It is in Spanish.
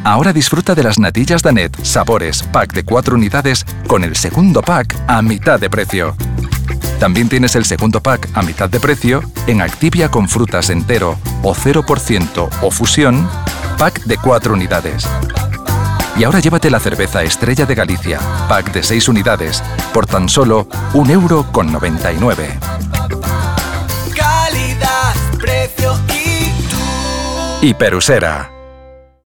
Ahora disfruta de las natillas Danet, sabores, pack de 4 unidades, con el segundo pack a mitad de precio. También tienes el segundo pack a mitad de precio en Activia con frutas entero o 0% o fusión, pack de 4 unidades. Y ahora llévate la cerveza Estrella de Galicia, pack de 6 unidades, por tan solo 1,99 €. Calidad, precio y tú. Hiperusera.